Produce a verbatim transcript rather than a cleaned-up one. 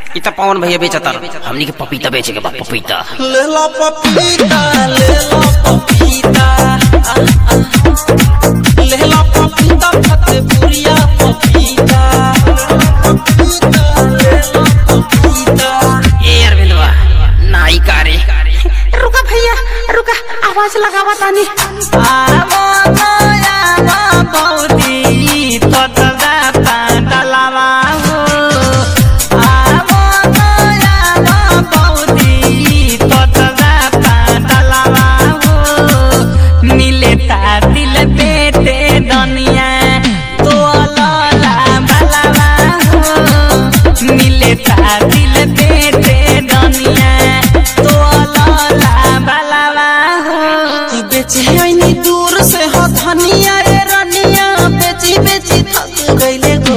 इतना पवन भैया बेचता हमनी के पपीता बेचे के बा पपीता ले लो पपीता ले लो पपीता ले लो पपीता फतेपुरिया पपीता ले लो पपीता। ए अरविंदवा नाई कारे रुका भैया रुका आवाज लगावा तानी आवो नया बहुती तोतदा पांडलावा हो आवो नया बहुती तोतदा पांडलावा हो मिले ता दिल बेटे दुनिया तो लाला भलावा हो मिले ता दिल बेटे दुनिया तो लाला भलावा हो बेचे आईनी दूर से हो धनिया रे रनिया बेची बेची थक गईले।